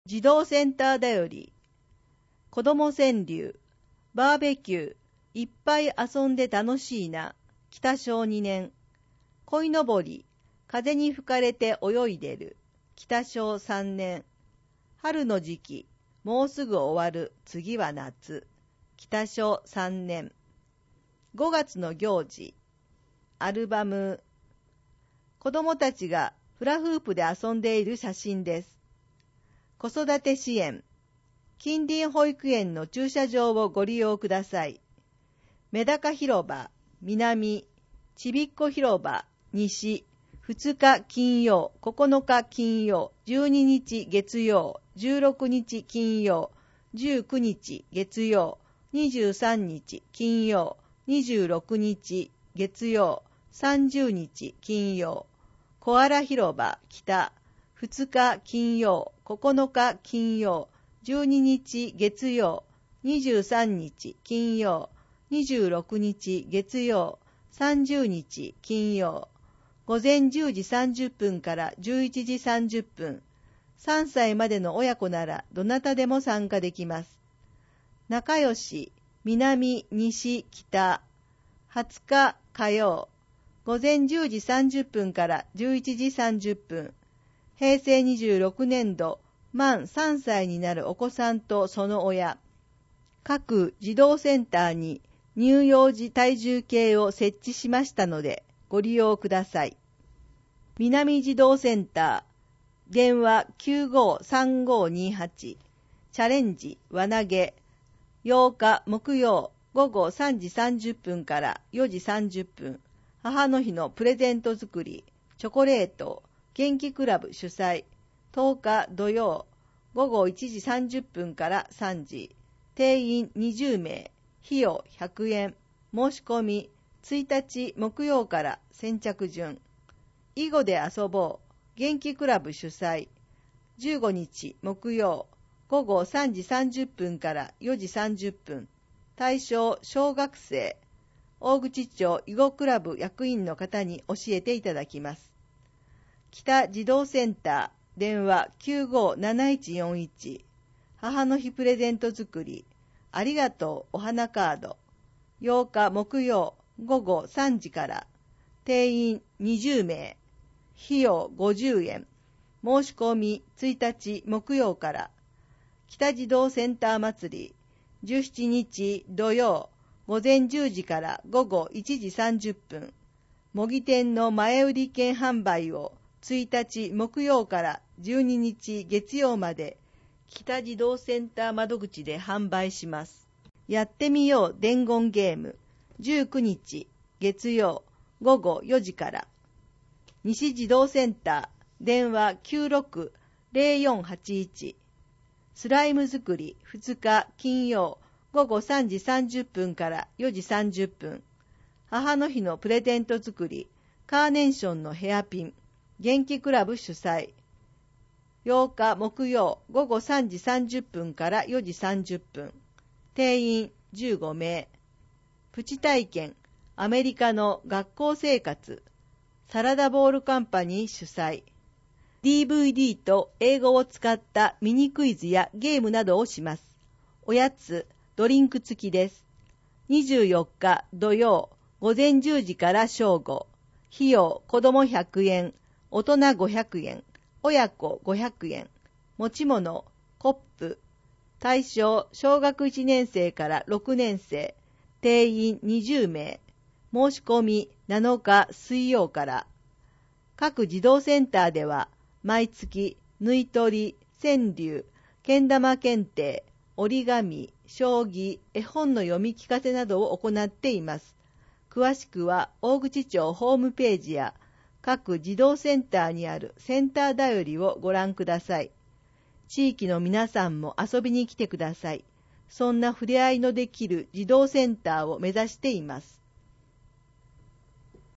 児童センターだより、子供川柳、バーベキュー、いっぱい遊んで楽しいな、北小2年、鯉のぼり、風に吹かれて泳いでる、北小3年、春の時期、もうすぐ終わる、次は夏、北小3年、5月の行事、アルバム、子供たちがフラフープで遊んでいる写真です。子育て支援、近隣保育園の駐車場をご利用ください。メダカ広場、南、ちびっこ広場、西、2日金曜、9日金曜、12日月曜、16日金曜、19日月曜、23日金曜、26日月曜、30日金曜、コアラ広場北、2日金曜、9日金曜、12日月曜、23日金曜、26日月曜、30日金曜、午前10時30分から11時30分、3歳までの親子ならどなたでも参加できます。仲良し、南、西、北、20日火曜、午前10時30分から11時30分、平成26年度、満3歳になるお子さんとその親、各児童センターに乳幼児体重計を設置しましたのでご利用ください。南児童センター、電話 953528、チャレンジ輪投げ、8日木曜午後3時30分から4時30分、母の日のプレゼント作り、チョコレート、元気クラブ主催、10日土曜午後1時30分から3時、定員20名、費用100円、申し込み1日木曜から先着順。囲碁で遊ぼう、元気クラブ主催、15日木曜午後3時30分から4時30分、対象小学生、大口町囲碁クラブ役員の方に教えていただきます。北児童センター、電話 957141、母の日プレゼント作り、ありがとうお花カード、8日木曜午後3時から、定員20名、費用50円、申し込み1日木曜から、北児童センター祭り、17日土曜、午前10時から午後1時30分、模擬店の前売り券販売を1日木曜から12日月曜まで、北児童センター窓口で販売します。やってみよう伝言ゲーム、19日月曜午後4時から、西児童センター、電話 960481、スライム作り2日金曜午後3時30分から4時30分、母の日のプレゼント作り、カーネーションのヘアピン、元気クラブ主催、8日木曜午後3時30分から4時30分、定員15名、プチ体験、アメリカの学校生活、サラダボールカンパニー主催、DVD と英語を使ったミニクイズやゲームなどをします。おやつ、ドリンク付きです。24日土曜、午前10時から正午、費用子供100円、大人500円、親子500円、持ち物、コップ、対象小学1年生から6年生、定員20名、申し込み7日水曜から。各児童センターでは毎月縫い取り、川柳、けん玉検定、折り紙、将棋、絵本の読み聞かせなどを行っています。詳しくは大口町ホームページや各児童センターにあるセンターだよりをご覧ください。地域の皆さんも遊びに来てください。そんな触れ合いのできる児童センターを目指しています。